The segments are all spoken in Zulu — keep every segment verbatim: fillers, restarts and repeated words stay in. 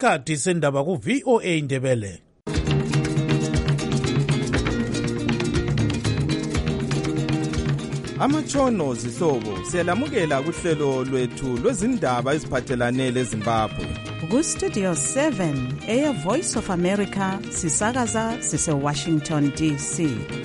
Isikhathi sendaba ku V O A Ndebele. Amatshono zihlobo siyalamukela kuhlelo lwethu lwezindaba eziphathelane leZimbabwe. Ku Studio seven Air Voice of America sisakaza sise Washington D C.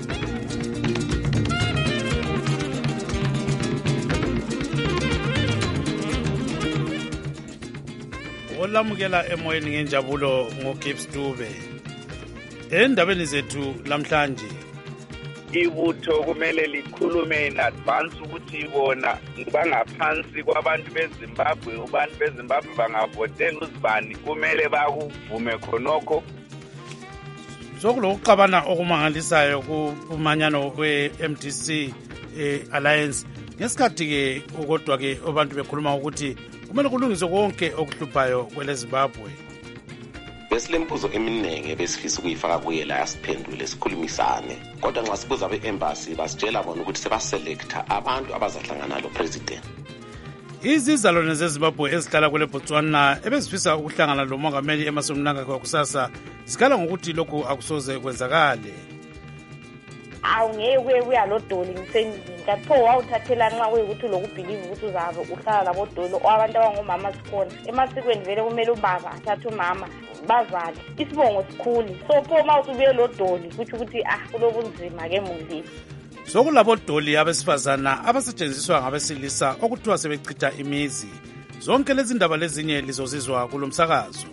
Olamukela emoyeni ngenjabulo ngoGibbs Dube. Endabeni zethu lamhlanje ibutho kumele likhulume in advance ukuthi ibona bangaphansi kwabantu beZimbabwe, abantu beZimbabwe bangavotela uzibani kumele bakuvume khonokho. Sokulokuxabana okumangalisayo kumanyano we-M D C eh, Alliance ngesikhathi ke kodwa ke abantu bekhuluma ukuthi kumele kulungiswe konke okuhluphayo kweleZimbabwe. Besilembuzo eminingi besifisa ukuyifaka kuye la asiphendule sikhulumisane, kodwa nxa sibuza be-embassy basitshela bona ukuthi sebaselecta abantu abazahlangana lo president. Izizalwane zeZimbabwe ezihlala kule Botswana ebezifisa ukuhlangana lo mongameli Emmerson Mnangagwa kusasa zikhala ngokuthi lokhu akusoze kwenzakale. Awungeke uyalodoli ngisendini kapho wawuthathela nxa kuyikuthi lokubhilive ukuthi uzabe uhlala labodolo abantu abangomama sikhona emasikweni vele kumele ubaba athathe umama bazali isibongo sikhulu so pho mawusubuye lodoli kuthi ukuthi ah kulobunzima ke muli sokulabodoli abesifazana abasetshenziswa ngabesilisa okuthiwa sebechitha imizi. Zonke lezi ndaba lezinye lizozizwa kulomsakazo.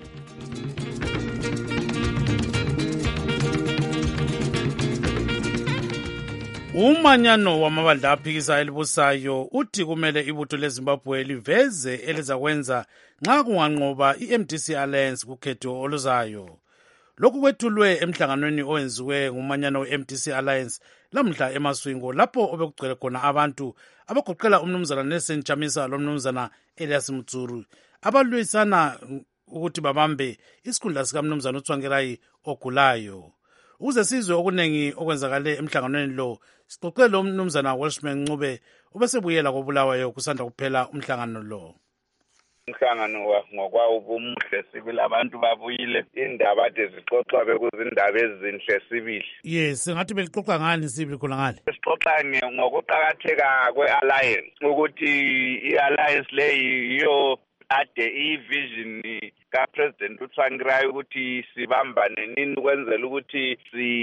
Umanyano wamabandla aphikisa elibusayo uthi kumele ibutho leZimbabwe liveze elizakwenza nxa kunganqoba i-M D C Alliance kukhetho oluzayo. Lokhu kwethulwe emhlanganweni owenziwe ngumanyano we-M D C Alliance lamhla eMaswingo lapho obekugcwele khona abantu abagoqela umnumzana Nelson Chamisa lomnumzana Elias Mtsuru abalwisana ukuthi babambe isikhundla sikamnumzana uTsvangirai ogulayo. Ukuze sizwe okunengi okwenzakale emhlanganweni lo sixoxele lo mnumzana Welshman Ncube ubesebuyela kobulawayo kusanda kuphela umhlangano lo. Umhlangano ngokwawo umuhle sibili abantu babuyile indaba ade zixoxwa bekuzindaba ezinhle sibili. Yes, ngathi belixoxa ngani sibili khona ngale. Sixoxa ngokuqhakatheka kwe-alliance ukuthi i-alliance leyi yiyo ade i-vision ka-President uTsvangirai ukuthi sibambane nini ukwenzela ukuthi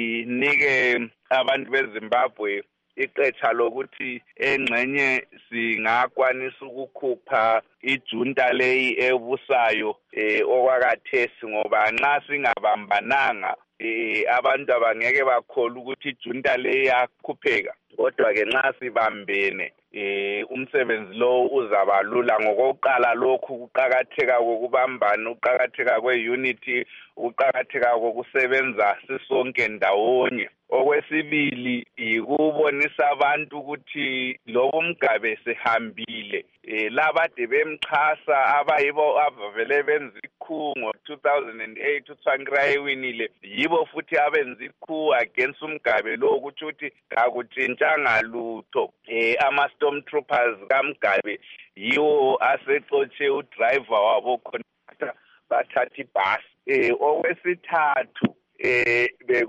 sinike abantu beZimbabwe iqetha lokuthi engxenye singakwanisa ukukhupha ijunta leyi ebusayo eh, okwakathesi ngoba nxa singabambananga eh, abantu abangeke bakholwa ukuthi ijunta leyi yakhupheka. Kodwa ke nxa sibambene eh umsebenzi lo uzabalula ngokuqala lokhu kuqhakatheka kokubambana uqhakatheka kweunity uqhakatheka kokusebenza sisonke ndawonye. Okwesibili ikubonisa abantu ukuthi lobo mgabe sehambile eh labade bemxhasa abayibo abavele benza ikhu ngo two thousand eight uTsvangirai winile yibo futhi abenza ikhu against umgabe lo ukuthi uthi akutshintshanga lutho eh ama stormtroopers kaMgabe yiwo asexotshe udriver wabo khona bathatha ibhasi. Eh okwesithathu eh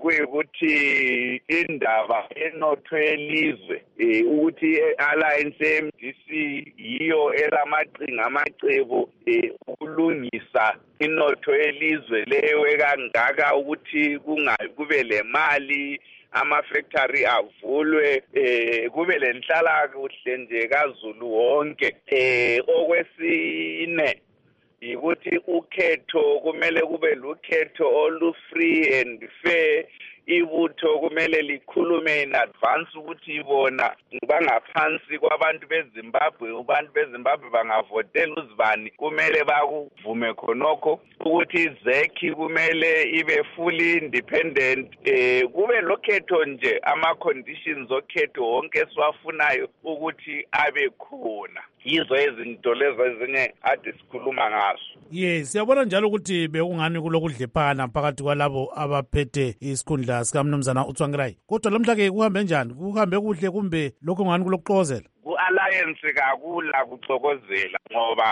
bekuyikuthi indaba enotho elizwe eh ukuthi alliance M D C yiyo elamaqhinga amacebo eh ukulungisa inotho elizwe leyo ekangaka ukuthi kungayi kube le mali ama-factory avulwe eh kube lenhlala kuhle nje kaZulu wonke. Eh okwesine ukuthi ukhetho kumele kube lukhetho olu-free and fair. Ibutho kumele likhulume in advance ukuthi ibona bangaphansi kwabantu beZimbabwe, abantu beZimbabwe bangavotela uzibani kumele bakuvume khonokho. Ukuthi izekhi kumele ibe fully independent. Eh kube lokhetho nje ama-conditions okhetho wonke siwafunayo ukuthi abe khona. Yizo izinto lezo ezinye ade sikhuluma ngazo. Yes, siyabona njalo ukuthi bekungani kulokudlephana phakathi kwalabo abaphethe isikhundla sikamnumzana uTsvangirai. Kodwa lamhla ke kuhambe njani? Kuhambe kuhle kumbe lokho ngani kulokuxokozela? Ku-alliance kakula kuxokozela ngoba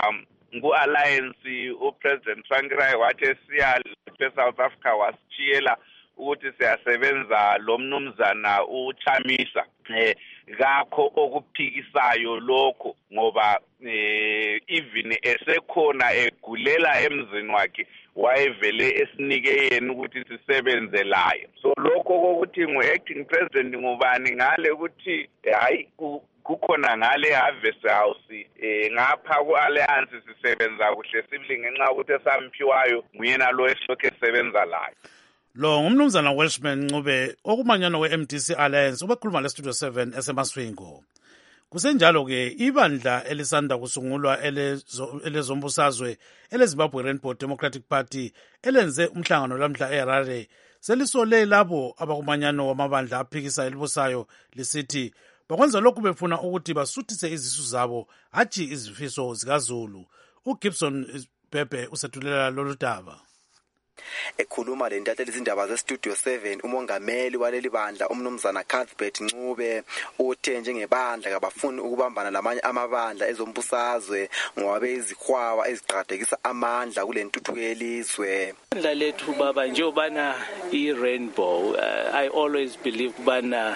ku-alliance upresident Tsvangirai wathi siya eSouth Africa wasitshiyela ukuthi siyasebenza lo mnumzana uChamisa eh kakho okuphikisayo lokho ngoba eh even esekhona egulela emzini wakhe wayevele esinike yena ukuthi sisebenze laye. So lokho kokuthi ngu-acting president ngubani ngale ukuthi hayi kukhona ngale Harvest House eh ngapha ku-alliance sisebenza kuhle sibili ngenxa ukuthi esamphiwayo nguyena lo esilokhu esebenza layo. Lo ngumnumzana Welshman Ncube okumanyano we-M D C Alliance ubekhuluma le-Studio seven eseMaswingo. Kusenjalo-ke ibandla elisanda kusungulwa elezombusazwe eleZimbabwe Rainbow Democratic Party elenze umhlangano lamhla eHarare selisole labo abakumanyano wamabandla aphikisa elibusayo lisithi bakwenza lokhu befuna ukuthi basuthise izisu zabo hatshi izifiso zikaZulu. uGibson Bhebhe usethulela lolu daba. Ekhuluma le ntatheli izindaba ze-Studio seven umongameli waleli bandla umnumzana Cuthbert Ncube uthe njengebandla kabafuni ukubambana lamanye amabandla ezombusazwe ngoba beyizikhwawa eziqhadekisa amandla kule ntuthuko yelizwe. Ibandla lethu baba njengobana i-Rainbow uh, I always believe kubana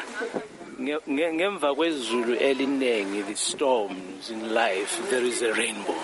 ngemva kwezulu elinengi, the storms in life, there is a rainbow.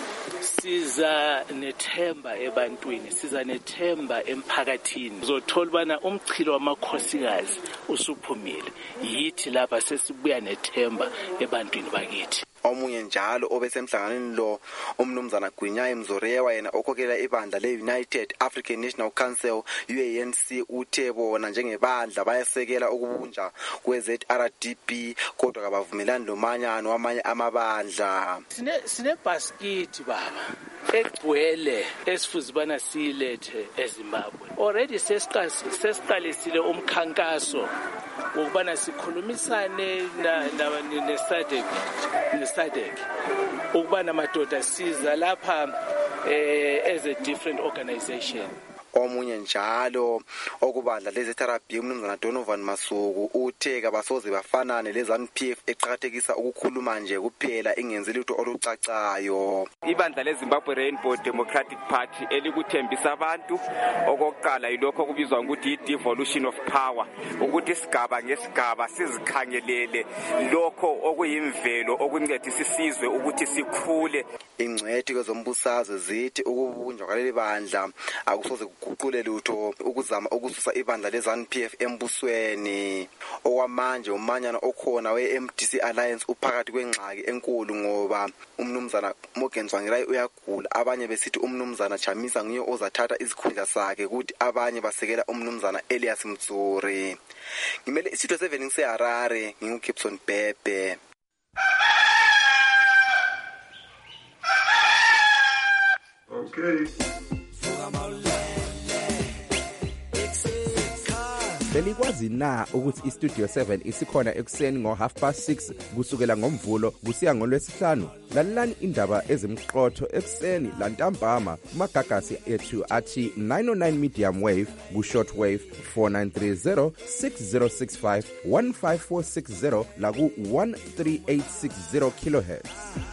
Siza nethemba ebantwini, siza nethemba emphakathini. Uzothola ubana umchilo wamakhosikazi usuphumile. Yithi lapha sesibuya nethemba ebantwini bakithi. Omunye njalo obesemhlanganweni lo umnumzana Gwinyai Mzorewa yena okhokhela ibandla le-United African National Council U A N C uthe bona njengebandla bayasekela ukubunja kwe-Z R D P kodwa kabavumelani lomanyano wamanye amabandla. Sine sine basket baba egcwele esifuze bana silethe eZimbabwe. Already sesiqalisile umkhankaso ukubana sikhulumisane na ne-SADC ne-SADC ukubana madoda siza lapha eh, as a different organization. Omunye njalo okubandla lezi Z R B umnumzana Donovan Masuku uthe kabasoze bafanane leZANU P F eqhakathekisa ukukhuluma nje kuphela ingenzi lutho olucacayo. Ibandla leZimbabwe Rainbow Democratic Party elikuthembisa abantu okokuqala yilokho kubizwa ukuthi i-devolution of power, ukuthi isigaba ngesigaba sizikhangelele lokho okuyimvelo okuncedisa isizwe ukuthi sikhule. Ingcwethi kwezombusazwe zithi ukubunjwa kwaleli bandla akusoze kuqule lutho ukuzama ukususa ibandla leZANU P F embusweni. Okwamanje umanyano okhona we-M D C Alliance uphakathi kwengxaki enkulu ngoba umnumzana Morgan Tsvangirai uyagula, abanye besithi umnumzana Chamisa nguye ozathatha izikhundla sakhe ukuthi abanye basekela umnumzana Elias Mtsuri. Ngimele iStudio seven ngiseHarare nginguGibson Bhebhe. Okay. Belikwazi na ukuthi iStudio seven isikhona ekuseni ngo half past six kusukela ngomvulo kusiya ngolwesihlanu? Lalelani indaba ezimqotho ekuseni lantambama kumagagasi ethu athi nine oh nine medium wave ku short wave four nine three zero six zero six five one five four six zero la ku one three eight six zero kilohertz.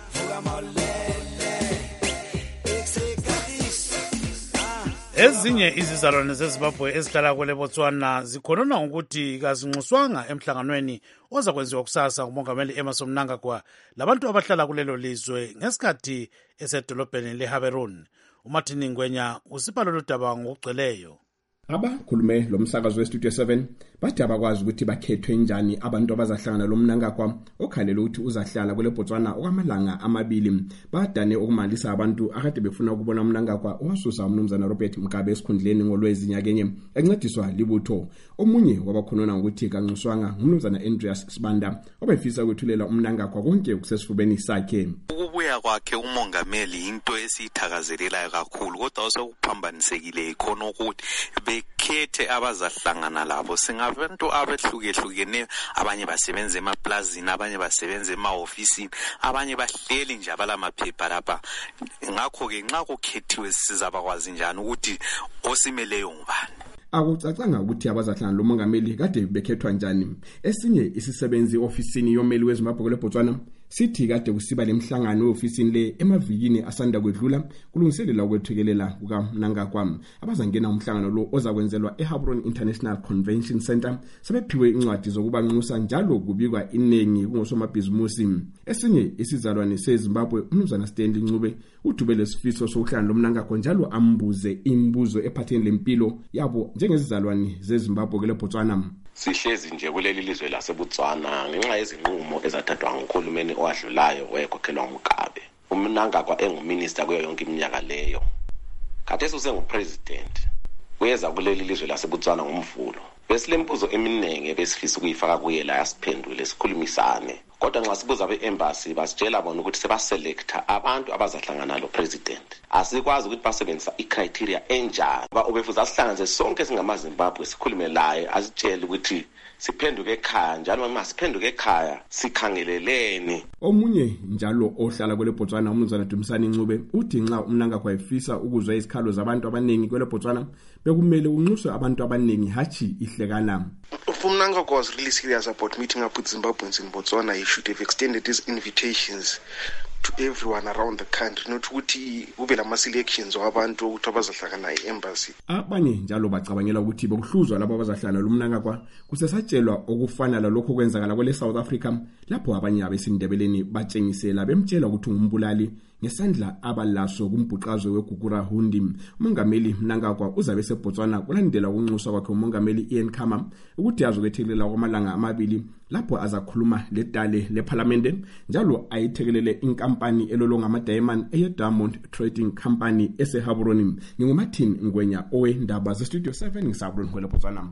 Ezinye izizalwane zeZimbabwe ezihlala kwele Botswana zikhonona ukuthi kazinxuswanga emhlanganweni oza kwenziwa kusasa ngumongameli Emmerson Mnangagwa labantu abahlala kulelo lizwe ngesikhathi esedolobheni leHaberun. uMartin Ngwenya usipha lolu daba ngokugcweleyo. Abakhulume lo msakazo weStudio seven bathi abakwazi ukuthi bakhethwe njani abantu abazahlangana lo Mnangagwa okhalela ukuthi uzahlala kule Botswana okwamalanga amabili. Badane ukumalisa abantu akade befuna ukubona uMnangagwa owasusa umnumzana Robert Mugabe esikhundleni ngolwezi nyakenye encediswa libutho. Omunye wabakhonona ukuthi kanxuswanga umnumzana Andreas Sibanda obefisa ukuthulela uMnangagwa konke kusesifubeni sakhe. Ukubuya kwakhe umongameli into esithakazelelayo kakhulu kodwa osekuphambanisekile ikhona ukuthi bekhethe abazahlangana labo. Singabantu abehlukehlukeneyo, abanye basebenza emaplazini, abanye basebenza emaofisini, abanye bahleli nje abalamaphepha lapha. Ngakho ke nxa kukhethiwe sizabakwazi njani ukuthi osimeleyo ngubani? Akucacanga ukuthi abazahlangana lo mongameli kade bekhethwa njani. Esinye isisebenzi ofisini yomeli weZimbabwe kule Botswana sithi kade kusiba lemhlangano ofisini le emavikini asanda kwedlula kulungiselela ukwethekelela kukaMnangagwa. Abazangena umhlangano lo ozakwenzelwa eHabron International Convention Center sebephiwe incwadi zokuba nxusa njalo kubikwa inengi kungosomabhizimusi. Esinye isizalwane seZimbabwe uMnumzana Stanley Ncube udube lesifiso sokuhlangana loMnangagwa njalo ambuze imibuzo ephatheni lempilo yabo njengezizalwane zeZimbabwe kule Botswana. Sihlezi nje kuleli lizwe laseBotswana ngenxa yezinqumo ezathathwa nguhulumeni owadlulayo wekhokhelwa uMgabe. UMnangagwa enguminister kuyo yonke iminyaka leyo. Khathesi usengupresident. Uyeza kuleli lizwe laseBotswana ngomvulo. Besilembuzo eminingi besifisa ukuyifaka kuye la asiphendule sikhulumisane. Kodwa nxa sibuza be-embassy basitshela bona ukuthi sebaselecta abantu abazahlangana lo president. Asikwazi ukuthi basebenzisa icriteria enjani. Ba obefuza sihlanganise sonke singamaZimbabwe sikhulume laye asitshele ukuthi siphenduke ekhaya njalo uma siphenduke ekhaya sikhangeleleni. Omunye njalo ohlala kwele Botswana uMnumzana Dumisani Ncube uthi nxa uMnangagwa efisa ukuzwa izikhalo zabantu abaningi kwele Botswana bekumele unxuswe abantu abaningi hachi ihlekana. If Mnangagwa was really serious about meeting up with Zimbabweans in Botswana, he should have extended his invitations to everyone around the country, not ukuthi kube lama selections wabantu ukuthi abazahlangana e-embassy. Abanye njalo bacabangela ukuthi bokuhluzwa labo abazahlangana loMnangagwa kusesatshelwa okufana lalokho kwenzakala kwele South Africa lapho abanye abesindebeleni batshengisela bemtshela ukuthi ngumbulali ngesandla abalaso kumbhuqazwe weGugura Hundi. Umongameli Mnangagwa uzabe seBotswana kulandela ukunxuswa kwakhe umongameli Ian Khama ukuthi azokethekelela kwamalanga amabili lapho azakhuluma ledale leParliament njalo ayithekelele inkampani elolonga ama-diamond eye-Diamond Trading Company eseHabron. NginguMartin Ngwenya owendaba zeStudio seven ngisaBron kwele Botswana.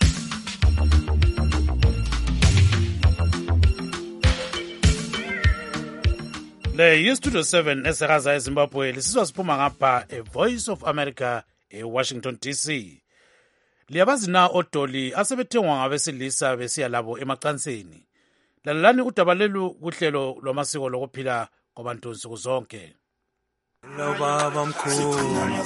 Le yi-Studio seven esakaza eZimbabwe lisizwa siphuma ngapha e-Voice of America e-Washington D C. Liyabazi na odoli asebethengwa ngabesilisa besiya labo emacansini. Lalelani udaba lelu kuhlelo lwamasiko lokuphila kwabantu nsuku zonke. Baba mkhulu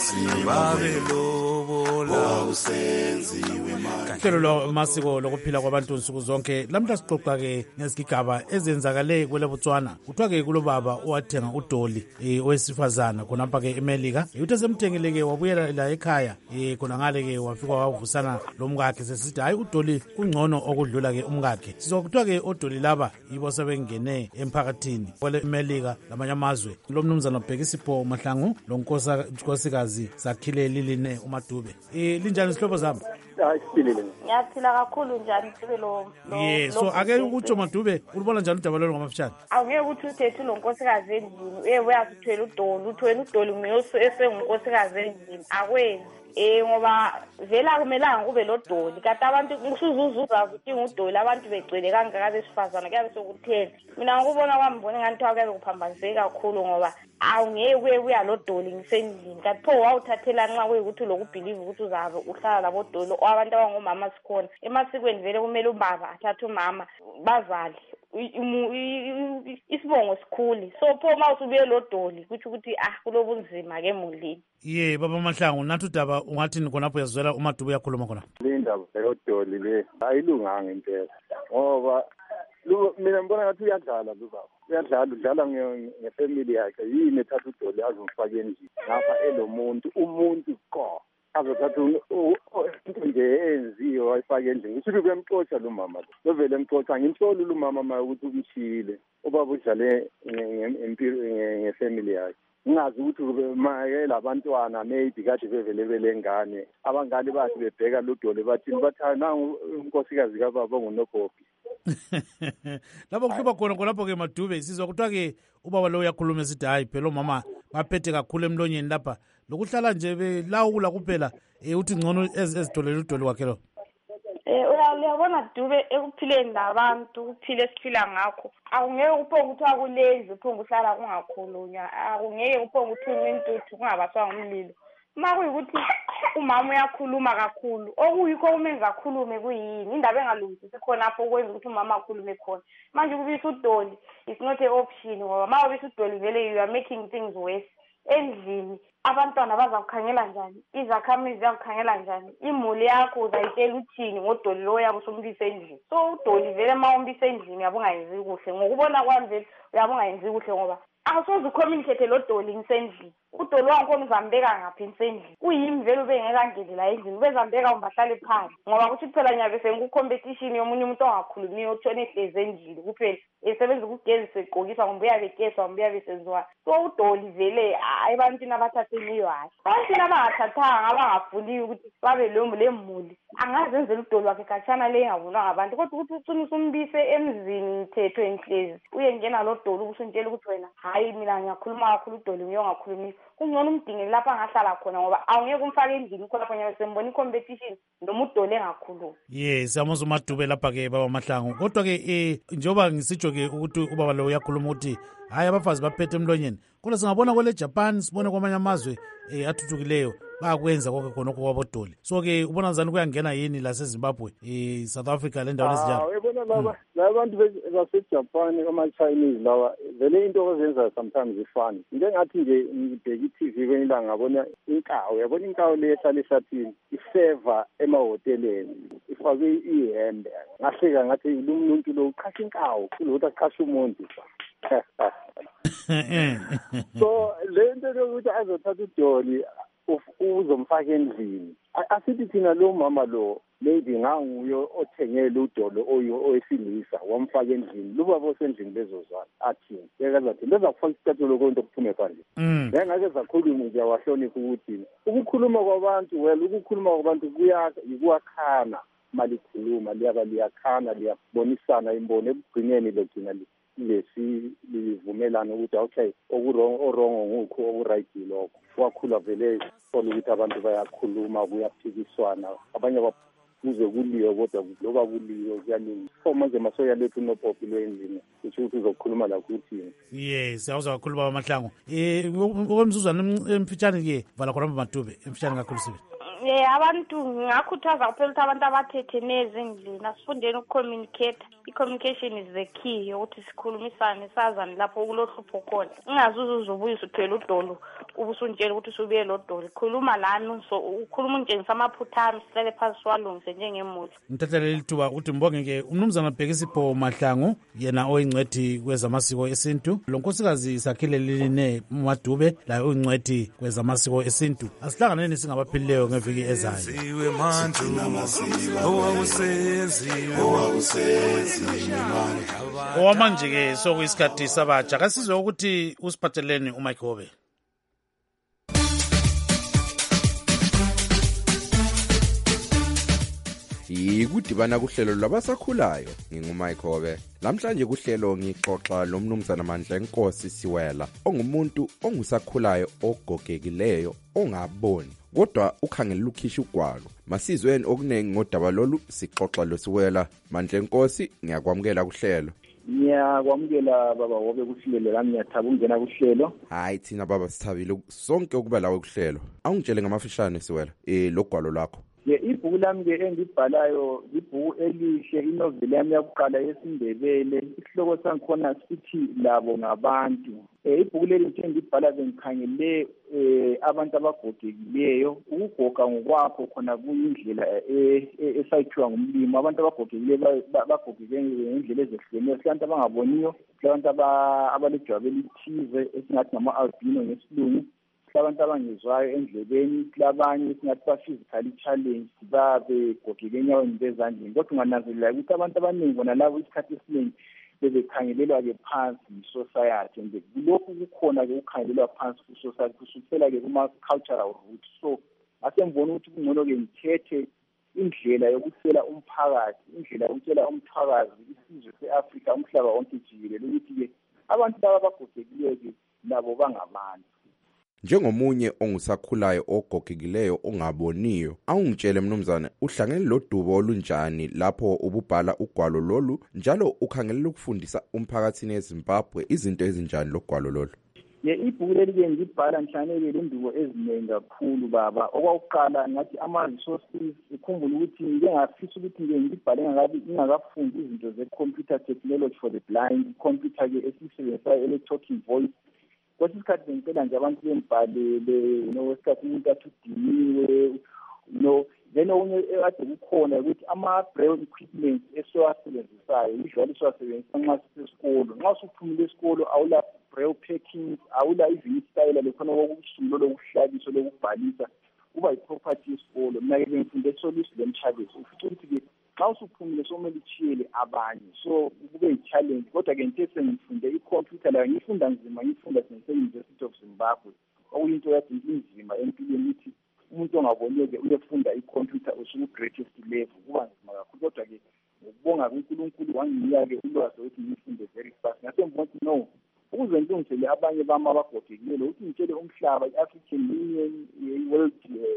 babelobola usenziwe manje. Hlelo lwamasiko lokuphila kwabantu nsuku zonke lamhla sixoxa ke ngezigaba ezenzakale kwele Botswana. Kuthiwa ke kulo baba owathenga udoli eh owesifazana khonapha ke eMelika. Uthe semthengele ke wabuyela la ekhaya eh khona ngale ke wafika wavusana lomkakhe sesithi hayi udoli kungcono okudlula ke umkakhe. Sizokuthiwa ke odoli laba yibo sebengene emphakathini kwele eMelika lamanye amazwe. Lo mnumzana Bhekisipho Mahlangu lonkosa nkosikazi Sakhile Liline uMadube. Eh linjani sihlobo zami? Hayi siphilile. Ngiyaphila kakhulu njani sibe lo. Yeah, so ake ukuthi uMadube ulibona njani udaba lo ngamafishane? Awungeke ukuthi uthethe lo nkosikazi endlini. Eh uyasithwela udoli, uthwena udoli umeyoso esengunkosikazi endlini. Akwenzi. Eh ngoba vela kumelanga kube lo doli kanti abantu usuzuzuza ukuthi ngudoli abantu begcwele kangaka besifazana kuyabe sokuthela. Mina ngikubona kwami ngibona ngathi akuyabe kuphambanise kakhulu ngoba awungeke kuye kuya lo doli ngisendlini kanti pho wawuthathela nxa kuyikuthi lokubelieve ukuthi uzabe uhlala labo doli abantu abangomama sikhona emasikweni vele kumele ubaba athathe umama bazali isibongo sikhuli so pho mawusubuye lo doli kuthi ukuthi ah kulobunzima ke mulini. Ye baba Mahlangu nathi udaba ungathini khonapho yazwela uMadube yakhuluma khona. Le ndaba yodoli le ayilunganga impela ngoba mina ngibona ngathi uyadlala lo baba uyadlala udlala ngefamily yakhe yini ethatha udoli azomfaka endlini ngapha elomuntu umuntu qo azothatha into nje enziwe wayifaka endlini ukuthi kuyemxotsha lo mama lo vele emxotsha ngimhloli lo mama ma ukuthi umshile ubaba udlale ngefamily yakhe ngazi ukuthi maye labantwana maybe kade bevele belengane abangane bathi bebheka lo doli bathi bathana unkosikazi kababa ngunobhobi. Lapho kuhluba khona khonapho ke Madube sizwa kuthiwa ke ubaba lo uyakhuluma esithi hayi phela mama baphethe kakhulu emlonyeni lapha lokuhlala nje belawula kuphela eh uthi ngcono ezidolele udoli wakhe lo. Eh uyabona Dube ekuphileni labantu ukuphila esiphila ngakho akungeke uphonga ukuthi akulezi uphonga uhlala kungakhulunywa akungeke uphonga ukuthi untuthu kungabaswa ngumlilo uma kuyikuthi umama uyakhuluma kakhulu okuyikho umenza akhulume kuyini indaba engalungisi khona lapho ukwenza ukuthi umama akhulume khona manje kubisa udoli it's not an option ngoba uma ubisa udoli vele you are making things worse endlini abantwana bazakukhangela njani, izakhamizi ziyakukhangela njani, imuli yakho uzayitshela uthini ngodoli lo yabe usumbise endlini. So udoli vele ma umbise endlini yabe ungayenzi kuhle, ngokubona kwami vele uyabe ungayenzi kuhle ngoba awusoze ucommunicate lo doli ngisendlini. Udoli wangikhona uzambeka ngaphi ngisendlini, uyimi vele ube ngekangeni la endlini, ubezambeka umbahlale phansi ngoba kuthi phela nyabe sengu-competition yomunye umuntu ongakhulumiyo otshona ehlezi endlini kuphela esebenza ukugezisa egqokisa ngoba uyabe egezwa ngoba uyabe senziwa. So udoli vele ebantwini abathatheniyo hayi, abantwini abangathathanga abangafuniyo ukuthi babe le muli angazenzela udoli wakhe khatshana le engabonwa ngabantu, kodwa ukuthi ucunisa umbise emzini mthetho enhlezi uye ngena lo doli ubusutshela ukuthi wena hayi mina ngiyakhuluma kakhulu udoli nguye ongakhulumisa, kungcono umdingeli lapha angahlala khona ngoba awungeke umfake endlini khona lapha nyabe sembona i-competition noma udoli engakhulumi. Yes, siyamuzwa uMadube lapha-ke baba Mahlangu. Kodwa-ke um njengoba ngisitsho-ke ukuthi ubaba lo uyakhuluma ukuthi hhayi abafazi baphethe emlonyeni, kodwa singabona kwele Japan sibone kwamanye amazwe um athuthukileyo bayakwenza konke khonokho kwabodoli. So-ke ubona njani kuyangena yini laseZimbabwe, um South Africa le ndawo lezinjalo? Uyabona laba labantu baseJapan ama-Chinese lawa vele into azenza sometimes ifani. Into engathi nje ngibheka i-T V kwenye ilanga ngabona inkawu, uyabona inkawu le ehlala ehlathini iseva emahoteleni ifakwe ihembe, ngahleka ngathi lo muntu lo uqasha inkawu kulokuthi aqashe umuntu. So le nto yokuthi azothatha udoli uzomfaka endlini, asithi thina lo mama lo maybe nganguyo othengele udolo owesilisa wamfaka endlini, lubaba osendlini bezozwana athini yekazathi bezakufaka isicathulo konke okuphume phandle. Ngeke zakhuluma nje awahlonipha ukuthi ukukhuluma kwabantu well ukukhuluma kwabantu kuyakhana malikhuluma liyaba liyakhana liyabonisana imbono ebugcineni legcina lesi livumelana ukuthi okay okurong orongo ngukho okuright lokho wakhula vele sona ukuthi abantu bayakhuluma kuyaphikiswana abanye babuze kuliyo kodwa loba kuliyo kuyaningi. So manje masoya lethu nopopi lwendlini kusho ukuthi uzokhuluma la kuthini. Yes, siyawuzwa kakhulu baba Mahlangu. Eh okwemzuzwana emfitshane ke vala khona Madube emfitshane kakhulu sibe. Eh abantu ngakhuthaza kuphela ukuthi abantu abathetheneze endlini asifundeni ukucommunicate. I-communication is the key ukuthi sikhulumisane sazane lapho kulohlupho khona. Ungazuza uzobuyisa uthwele udolo ubusuntshela ukuthi usubuye lo dolo. Khuluma lami so ukhuluma ntshengisa amaphutha ami sihlale phansi swalungise njengemuthi. Ngithathele lithuba ukuthi mbongeke umnumzana Bhekisipho Mahlangu yena oyingcwethi kwezamasiko esintu, lo nkosikazi Sakhile Liline Madube la oyingcwethi kwezamasiko esintu. Asihlanganeni singabaphilileyo ngeviki ezayo. Siwe manje owawusenziwe owawusenziwe manje. Owamanje-ke sokuyisikhathi sabatsha kasizwe ukuthi usiphatheleni uMike Hobe. Yikudibana kuhlelo lwabasakhulayo ngingumike Hobe. Namhlanje kuhlelo ngixoxa lo mnumzana Mandla Enkosi Siwela ongumuntu ongusakhulayo ogogekileyo ongaboni kodwa ukhangela ukhisha ugwalo. Masizweni okunengi ngodaba lolu sixoxa lo Siwela. Mandla Enkosi ngiyakwamukela kuhlelo. Ngiyakwamukela baba Hobe kuhlelo lami ngiyathaba ungena kuhlelo. Hayi thina baba sithabile sonke ukuba lawe kuhlelo. Awungitshele ngamafishane Siwela eh logwalo lakho. Ye ibhuku lami ke engibhalayo ibhuku elihle inoveli yami yokuqala yesiNdebele isihloko sangikhona sithi labo ngabantu. Eh ibhuku leli nje ngibhala bengikhangele eh abantu abagogekileyo ukugoga ngokwakho khona kuyindlela esayithiwa ngumlimo. Abantu abagogekileyo bagogeke ngendlela ezehlukeneyo, abantu abangaboniyo, abantu abalejwabu elithize esingathi ngama-albino ngesilungu, abantu abangezwayo endlebeni, labanye singathi ba-physically challenged babe gogeke enyaweni bezandleni. Kodwa ungananzelela ukuthi abantu abaningi bona labo isikhathi esiningi bebekhangelelwa-ke phansi yi-society, and lokhu kukhona-ke ukukhangelelwa phansi ku-society kusukela-ke kuma-cultural roots. So asengibona ukuthi kungcono-ke ngithethe indlela yokutshela umphakathi, indlela yokutshela umthakazi isizwe se-Afrika umhlaba wonke jikelele ukuthi-ke abantu laba abagogekileyo-ke nabo bangabantu. Njengomunye ongusakhulayo ogogekileyo ongaboniyo, awungitshele mnumzana uhlangene lo dubo olunjani lapho ububhala ugwalo lolu njalo ukhangelela ukufundisa umphakathini eZimbabwe izinto ezinjani logwalo lolu? Ye ibhuku leli ke ngibhala nhlanele lendubo eziningi kakhulu baba. Okwakuqala ngathi ama-resources ikhumbula ukuthi ngike ngafisa ukuthi nje ngibhale ngakabi ngingakafundi izinto ze-computer technology for the blind, computer ke esisebenzisayo ele-talking voice. kwesi sikhathi ngicela nje abantu bembhalele no wesikhathi umuntu athi udiniwe no then okunye ade kukhona ukuthi ama-braille equipment esiwasebenzisayo usually siwasebenzisa nxa sisesikolo nxa usuphumile esikolo awula braille packings awula even isitayela lekhona kokusulo lokuhlabisa lokubhalisa kuba yi-property yesikolo mina-ke bengifunde esolisi lemchabiso ufica ukuthi-ke xa usuphumile somele uchiyele abanye so kube yi-challenge kodwa-ke ngithe sengifunde ikhompyutha layo ngiyifunda nzima ngiyifunda sengise-University of Zimbabwe okuyinto yade inzima empilweni ukuthi umuntu ongaboneke uyefunda ikhompyutha usuku-greatest level kuba nzima kakhulu kodwa-ke ngokubonga kuNkulunkulu wanginika-ke ulwazi ukuthi ngifunde very fast ngase ngibona ukuthi no ukuze ngilungisele abanye bami abagogekile ukuthi ngitshele umhlaba i-African Union i-World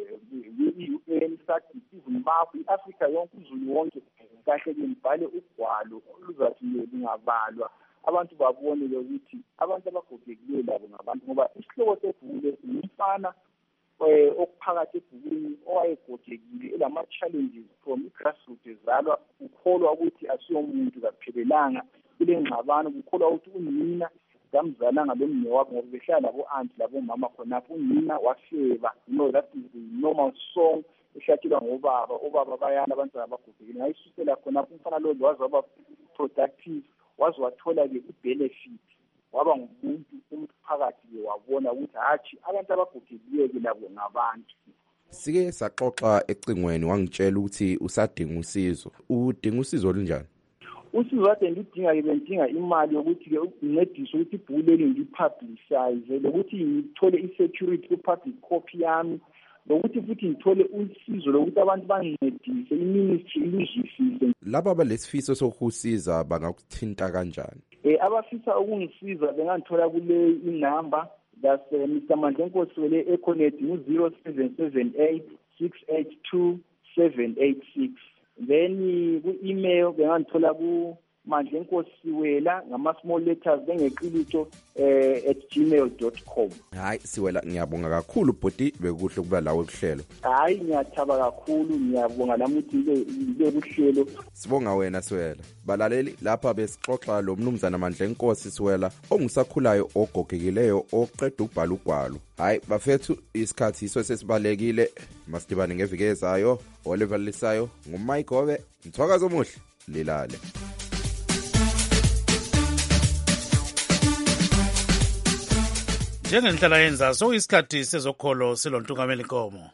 i-U N sathi iZimbabwe i-Afrika yonke uzulu wonke kahle-ke ngibhale ugwalo oluzathi lungabalwa abantu babone-ke ukuthi abantu abagogekile labo ngabantu ngoba isihloko sebhuku lesi ngumfana okuphakathi ebhukwini owayegogekile elama-challenges from i-grassroots ezalwa kukholwa ukuthi asiyomuntu kaphelelanga kule ngxabano kukholwa ukuthi unina kamzalanga lo mne wabo ngoba behlala labo-anti labomama khonapho unina washeba you know that is the normal song eshatshelwa ngobaba obaba bayala abantwana abagogekile ngayisusela khonapho umfana lo waze waba productive waze wathola-ke i-benefit waba ngumuntu umphakathi-ke wabona ukuthi hatshi abantu abagogekileyo-ke labo ngabantu. Sike saxoxa ecingweni wangitshela ukuthi usadinga usizo. Udinga usizo olunjani? Usizo ade ngidinga-ke bengidinga imali yokuthi-ke ngincedise ukuthi ibhuku leli ngipublicize lokuthi ngithole i-security ku-public copy yami lokuthi futhi ngithole usizo lokuthi abantu bangincedise iministry iluzwisise. Laba abalesifiso sokusiza bangakuthinta kanjani? Eh abafisa ukungisiza bengangithola kule inamba that's uh, Mister Mandlenkosi wele Econet mu zero seven seven eight six eight two seven eight six. Then ku-email bengangithola ku mandlenkosiwela ngama-small letters bengeqilitho eh, at gmail dot com. Hayi Siwela ngiyabonga kakhulu bhodi bekuhle kuba lawe kuhlelo. Hayi ngiyathaba kakhulu ngiyabonga nami ukuthi ngibe kuhlelo. Sibonga wena Siwela. Balaleli lapha besixoxa lo mnumzana Mandlenkosi Siwela ongusakhulayo ogogekileyo oqeda ukubhala ugwalo. Hayi bafethu isikhathi iso sesibalekile masidibane ngeviki ezayo Oliver Lisayo nguMike Gobe mthwakazo omuhle lilale. Njengendlela yenza so isikhathi sezokholo silontungameli Nkomo.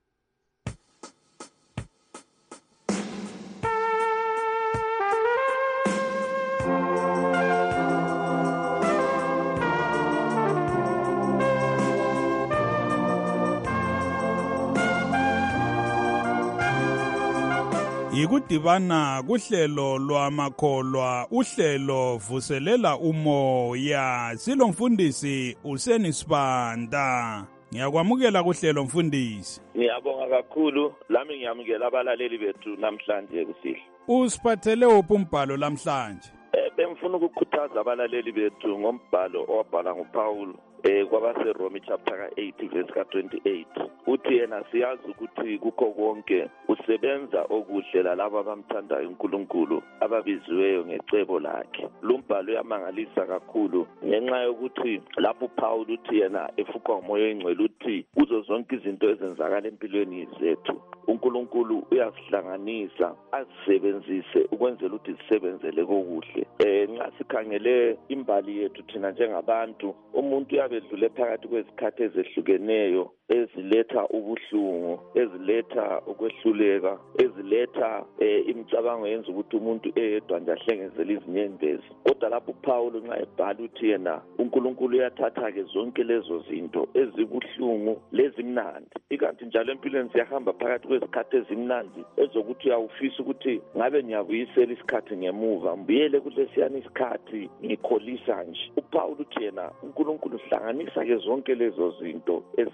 Yikudibana kuhlelo lwamakholwa uhlelo vuselela umoya silomfundisi Useni Sibanda. Ngiyakwamukela kuhlelo mfundisi. Ngiyabonga kakhulu lami ngiyamukela abalaleli bethu namhlanje kusihle. Usiphathele uphi umbhalo namhlanje? Eh bengifuna ukukhuthaza abalaleli bethu ngombhalo owabhala nguPaul eh kwabaseRome chapter ka eight verse ka twenty-eight uthi yena siyazi ukuthi kukho konke usebenza okuhle lalabo abamthanda uNkulunkulu ababiziweyo ngecebo lakhe. Lo mbhalo uyamangalisa kakhulu ngenxa yokuthi lapho Paul uthi yena efukwa umoya engcwele uthi kuzo zonke izinto ezenzakala empilweni zethu uNkulunkulu uyasihlanganisa asisebenzise ukwenzela ukuthi sisebenzele kokuhle. Eh nxa sikhangele imbali yethu thina njengabantu umuntu uyabedlule phakathi kwezikhathi ezehlukeneyo eziletha ubuhlungu eziletha ukwehluleka eziletha eh, imicabango yenza ukuthi umuntu eyedwa nje ahlengezele izinyembezi. Kodwa lapho Paul nxa ebhala uthi yena uNkulunkulu uyathatha ke zonke lezo zinto ezibuhlungu lezimnandi ikanti njalo empilweni siyahamba phakathi kwezikhathi ezimnandi ezokuthi uyawufisa ukuthi ngabe ngiyabuyisela isikhathi ngemuva mbuyele kulesiyana isikhathi ngikholisa nje. uPaul uthi yena uNkulunkulu uhlanganisa ke zonke lezo zinto ezempilweni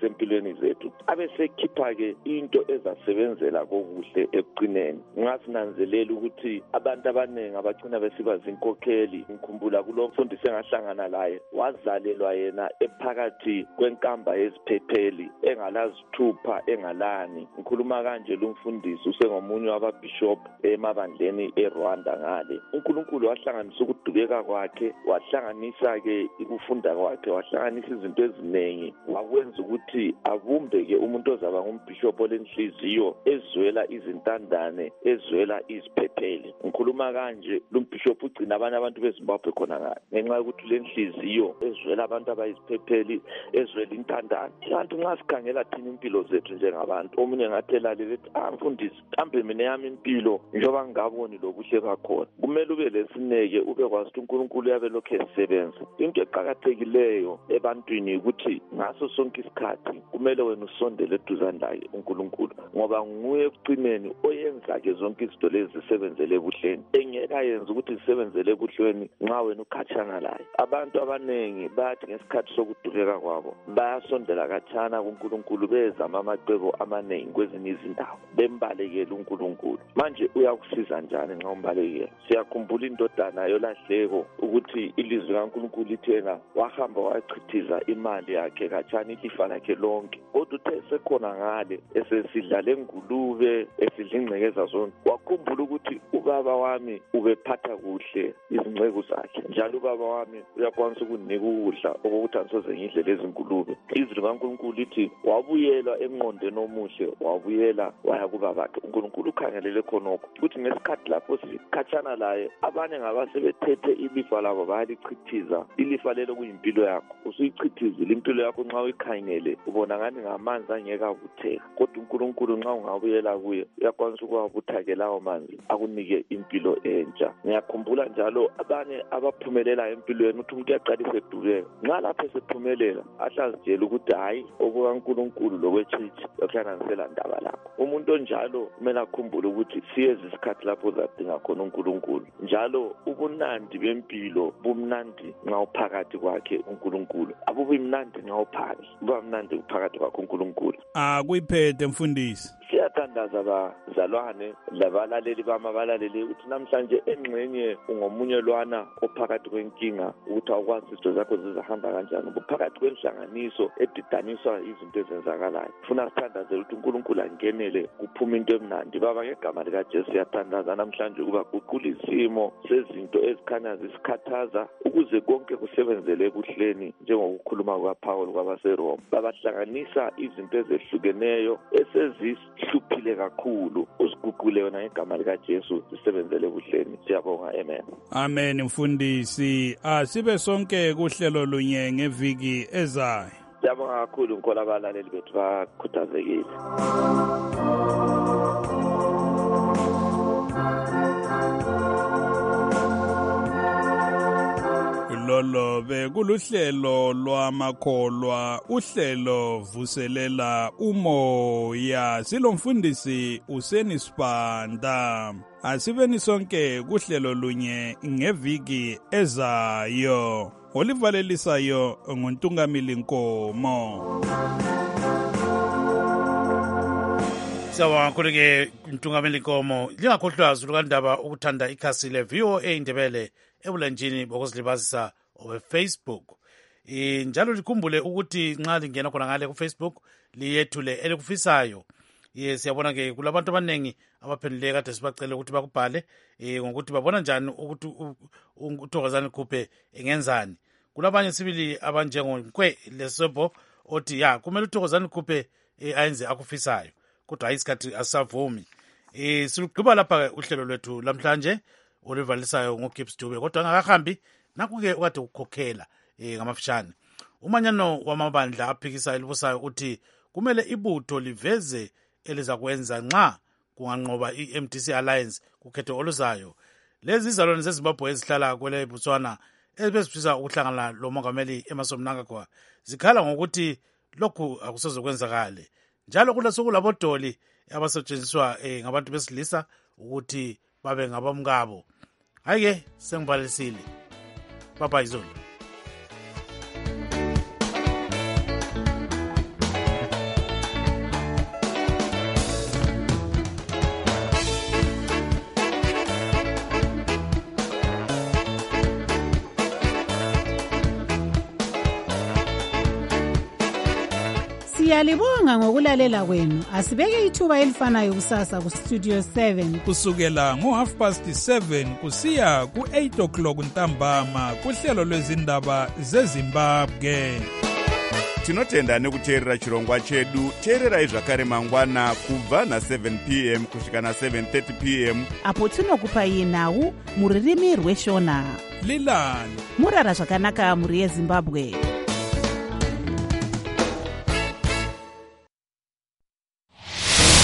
ezinhliziyweni zethu abesekhipha-ke into ezasebenzela kokuhle ekugcineni. Ngasinanzelela ukuthi abantu abaningi abagcina besiba zinkokheli. Ngikhumbula kulo mfundisi engahlangana laye wazalelwa yena ephakathi kwenkamba yeziphepheli engalazithupha engalani. Ngikhuluma kanje lo mfundisi usengomunye wababishop emabandleni eRwanda ngale. uNkulunkulu wahlanganisa ukudubeka kwakhe, wahlanganisa-ke ukufunda kwakhe, wahlanganisa izinto eziningi, wakwenza ukuthi abumbeke umuntu ozaba ngumbishop olenhliziyo ezwela izintandane, ezwela iziphepheli. Ngikhuluma kanje lo mbishop ugcina abanye abantu beZimbabwe khona ngale ngenxa yokuthi lenhliziyo ezwela abantu abayiziphepheli, ezwela intandane. Abantu nxa sikhangela thina impilo zethu njengabantu, omunye ngathela lethi ah mfundisi kambe mina yami impilo njengoba ngingaboni lobuhle bakhona. Kumele ube lesineke, ube kwazi ukuthi uNkulunkulu uyabe lokhu esebenza. Into eqhakathekileyo ebantwini ukuthi ngaso sonke isikhathi kumele wena usondele eduzane laye uNkulunkulu, ngoba nguye ekucineni oyenza-ke zonke izinto lezi zisebenzele ebuhleni. Engeke ayenza ukuthi zisebenzele ebuhleni nxa wena ukhatshana laye. Abantu abaningi bathi ngesikhathi sokudubeka kwabo bayasondela khatshana kuNkulunkulu, bezama amacebo amaningi kwezinye izindawo, bembalekele uNkulunkulu. Manje uyakusiza njani nxa umbalekele? Siyakhumbula indodana yolahleko ukuthi ilizwi kaNkulunkulu lithena wahamba wachithiza imali yakhe khatshana, ilifa lakhe lonke, kodwa uthe sekhona ngale esesidla lengulube, esidla ingcekeza zonke, wakhumbula ukuthi ubaba wami ubephatha kuhle izinceku zakhe, njalo ubaba wami uyakwanisa ukunika ukudla okokuthi angisoze ngidle lezi ngulube. Izwi kaNkulunkulu lithi wabuyelwa emqondweni omuhle, wabuyela waya kubabakhe. uNkulunkulu ukhangelele khonokho ukuthi ngesikhathi lapho sikhatshana laye abanye ngabasebethethe ilifa labo bayalichithiza. Ilifa lelo kuyimpilo yakho, usuyichithizile impilo yakho. Nxa uyikhangele ubona ngani ngamanzi angeke avutheka, kodwa uNkulunkulu nxa ungabuyela kuye uyakwanisa ukuwavuthake lawo manzi akunike impilo entsha. Ngiyakhumbula njalo abanye abaphumelela empilweni uthi umuntu uyaqalisa edubeka, nxa lapho esephumelela ahlazitshela ukuthi hayi okukaNkulunkulu lokwechichi yokuhlanganisela ndaba lakho. Umuntu onjalo kumele akhumbule ukuthi siyeza isikhathi lapho uzadinga khona uNkulunkulu. Njalo ubunandi bempilo bumnandi nxa uphakathi kwakhe uNkulunkulu, abubi mnandi nxa uphansi, buba mnandi uphakathi kwakhe uNkulunkulu. Akuyiphethe mfundisi. Siyathandaza abazalwane labalaleli bamabalaleli ukuthi namhlanje engxenye ungomunye lwana ophakathi kwenkinga ukuthi awukwazi izinto zakho zizahamba kanjani, uphakathi kwenhlanganiso edidaniswa izinto ezenzakalayo. Funa sithandazele ukuthi uNkulunkulu angenele kuphuma into emnandi. Baba, ngegama likaJesu siyathandaza namhlanje ukuba guqula isimo sezinto ezikhanya zisikhathaza ukuze konke kusebenzele ebuhleni njengokukhuluma kukaPaul kwabaseRoma. Babahlanganisa izinto ezehlukeneyo esezihluphile kakhulu, usiguqule yona ngegama likaJesu zisebenzele ebuhleni. Siyabonga, amen. Amen mfundisi. Asibe sonke kuhlelo lunye ngeviki ezayo. Siyabonga kakhulu ngikhola abalaleli bethu bakhuthazekile. Lolo bekuluhlelo lwamakholwa, uhlelo vuselela umoya. Silomfundisi Useni Sibanda. Asibeni sonke kuhlelo lunye ngeviki ezayo. Olivalelisayo nguNtungamili Nkomo. Siyabonga kakhulu-ke uNtungamili Nkomo. Lingakhohlwa zulu kandaba ukuthanda ikhasi le-V O A Indebele ebulenjini bokuzilibazisa owe-Facebook. E, njalo likhumbule ukuthi nxa lingena khona ngale ku-Facebook liyethule elikufisayo. Ye, siyabona-ke kulabantu abaningi abaphenduleyo kade sibacele ukuthi bakubhale e, ngokuthi babona njani ukuthi uThokozani Khuphe engenzani. Kulabanye sibili abanjengonkwe Lesebo othi ya kumele uThokozani Khuphe e, ayenze akufisayo, kodwa isikhathi asavumi. E, silugqiba lapha uhlelo lwethu lamhlanje olivalisayo ngoGibbs Dube, kodwa ngakahambi naku-ke ukade ukukhokhela eh ngamafishane. Umanyano wamabandla aphikisa elibusayo uthi kumele ibutho liveze elizakwenza nxa kunganqoba i-M D C Alliance kukhetho oluzayo. Lezi izalwane zeZimbabwe ezihlala kwele Botswana ebezifisa ukuhlangana lo mongameli Emmerson Mnangagwa zikhala ngokuthi lokhu akusozokwenzakala. Njalo kulasokulabodoli abasetshenziswa eh, ngabantu besilisa ukuthi babe ngabamkabo. Hayike sengibalisile. Baba izolo. Siyalibonga ngokulalela kwenu. Asibeke ithuba elifanayo kusasa ku Studio seven. Kusukela ngo half past seven kusiya ku eight o'clock ntambama kuhlelo lwezindaba zeZimbabwe. Tinotenda nekuteerera chirongwa chedu. Teererai zvakare mangwana kubva na seven p m kusvika na seven thirty p m apo tinokupai nhau muririmi rweshona. Lilani murara zvakanaka muri yeZimbabwe.